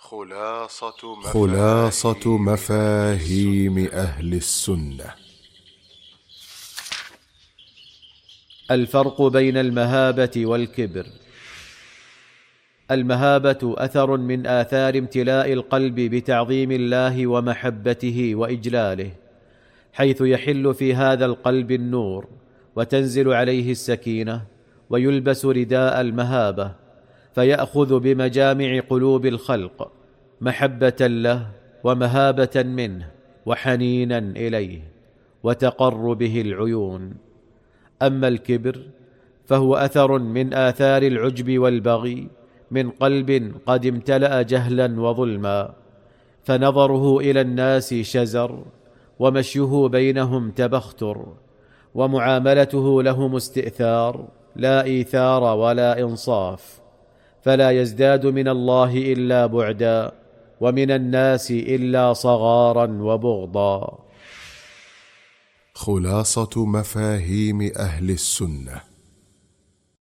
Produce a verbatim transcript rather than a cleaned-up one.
خلاصة مفاهيم, خلاصة مفاهيم أهل السنة. الفرق بين المهابة والكبر. المهابة أثر من آثار امتلاء القلب بتعظيم الله ومحبته وإجلاله، حيث يحل في هذا القلب النور وتنزل عليه السكينة ويلبس رداء المهابة، فيأخذ بمجامع قلوب الخلق محبة له ومهابة منه وحنينا إليه، وتقر به العيون. أما الكبر فهو أثر من آثار العجب والبغي من قلب قد امتلأ جهلا وظلما، فنظره إلى الناس شزر، ومشيه بينهم تبختر، ومعاملته لهم استئثار لا إيثار ولا إنصاف، فلا يزداد من الله إلا بعدا، ومن الناس إلا صغارا وبغضا. خلاصة مفاهيم أهل السنة.